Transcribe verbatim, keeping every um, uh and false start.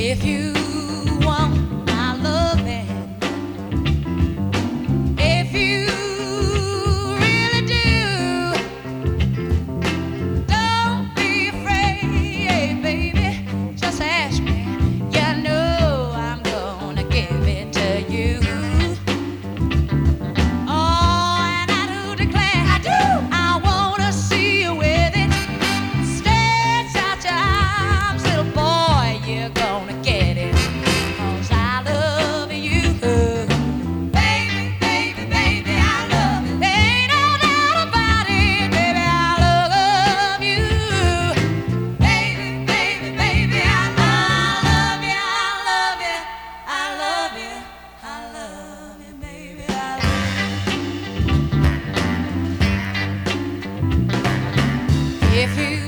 If you want my loving, if you really do, don't be afraid, baby. Just ask me. You know I'm gonna give it to you. Oh, and I do declare, I do. I wanna see you with it. Stretch out your arms, little boy. You're gonna get it. 'Cause I love you. Baby, baby, baby, I love you. There ain't no doubt about it, baby, I love you. Baby, baby, baby, I love you. I love you, I love you, I love you, baby, I love you. If you